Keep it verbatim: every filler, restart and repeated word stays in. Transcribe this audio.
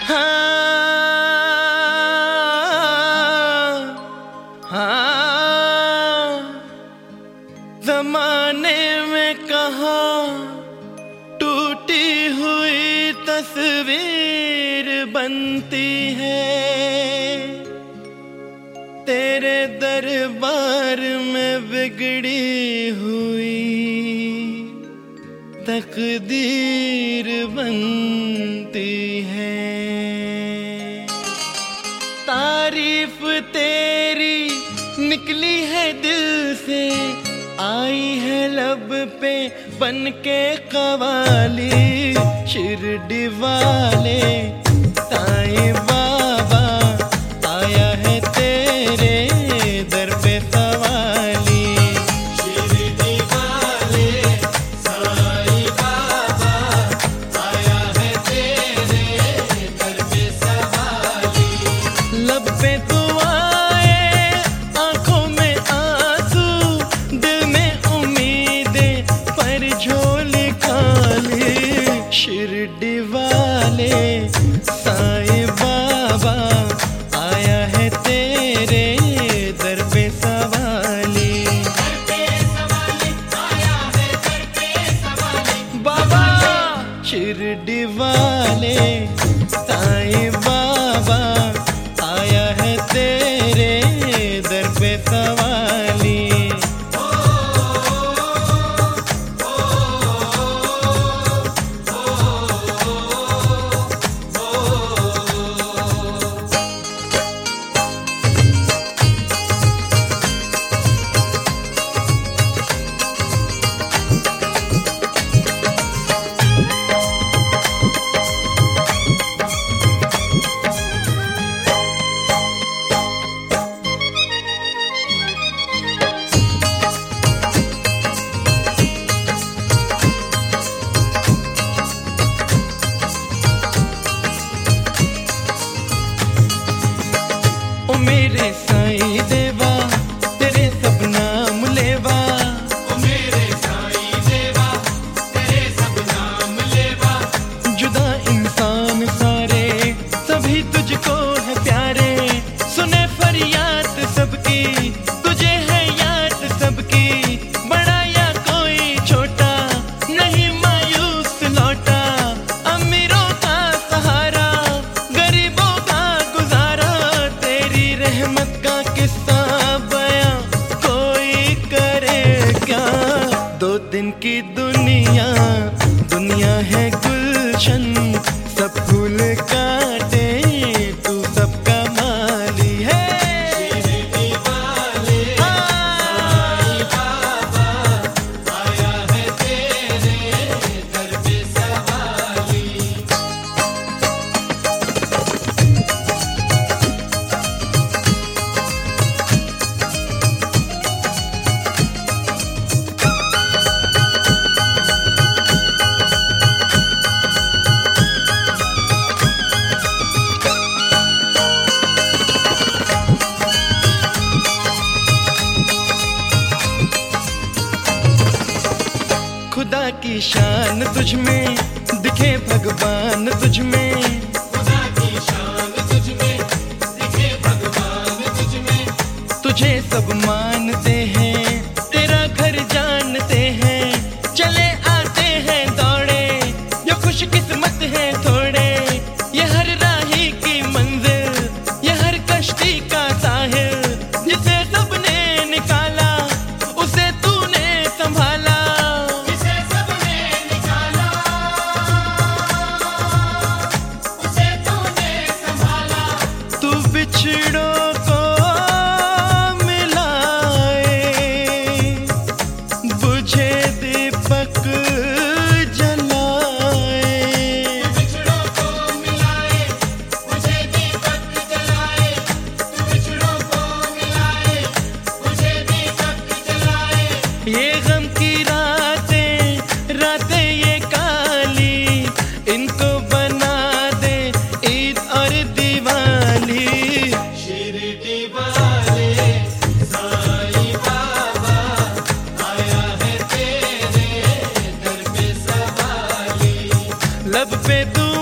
हाँ, ज़माने में कहाँ टूटी हुई तस्वीर बनती है, तेरे दरबार में बिगड़ी हुई तकदीर बनती है। तारीफ तेरी निकली है दिल से, आई है लब पे बन के कवाली। शिरडी वाले साईं बाबा आया है तेरे दर पे सवाली। शिरडी वाले साईं बाबा आया है तेरे दर पे सवाली। लब पे दुआएं, आंखों में आंसू, दिल में उम्मीदें पर झोली खाली। शिरडी वाले साईं बाबा आया है तेरे दर पे सवाली। बाबा शिरडी वाले साईं बाबा आया है तेरे दर पे सवाली। ओ मेरे साईं देवा तेरे सब नाम लेवा। ओ मेरे साईं देवा तेरे सब नाम लेवा। जुदा इंसान सारे सभी तुझको है प्यारे, सुने फरियाद सबकी तुझे है याद सबकी। बड़ा या कोई छोटा नहीं मायूस लौटा, अमीरों का सहारा गरीबों का गुजारा। तेरी रहमत का किस्सा बयां कोई करे क्या। दो दिन की दुनिया दुनिया है गुलशन, सब फूल काटे तू सबका माली है। शिरडी वाले साईं बाबा आया है तेरे दर पे सवाली। खुदा की शान तुझ में दिखे भगवान तुझ में। खुदा की शान तुझ में दिखे भगवान तुझ में। तुझे सब मानते हैं, तेरा घर जानते हैं, चले आते हैं दौड़े जो खुश किस्मत है थोड़े। ये हर राही की मंजिल, ये हर कश्ती का साहिल, जिसे सबने निकाला उसे तूने संभाला। जिसे सबने निकाला उसे तूने संभाला। तू बिछड़ों को मिलाए, बुझे दीपक जलाए। बिछड़ों को मिलाए मुझे दीपक जलाए। तू बिछड़ों को मिलाए मुझे दीपक जलाए। ये गम की रातें रातें ये काली, इनको बना दे ईद और दिवाली। शिरडी वाले साईं बाबा आया है तेरे दर पे सवाली। लब पे तू